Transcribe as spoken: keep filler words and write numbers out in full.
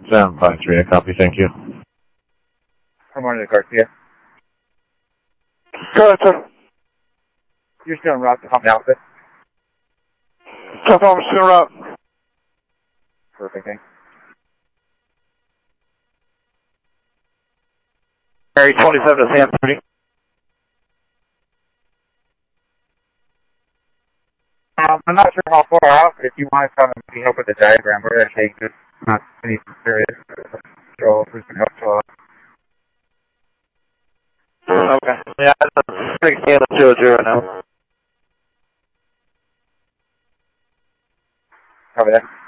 seven five three, I copy, thank you. Good morning to Garcia. Go ahead, sir. You're still en route to Home Outfit? South Home, still en route. Perfect, thanks. Mary twenty-seven to San thirty. Um, I'm not sure how far out. If you want to come and help with the diagram, we're actually just not any serious control, person help control. Okay. Yeah, that's six zero zero zero now. Cover that.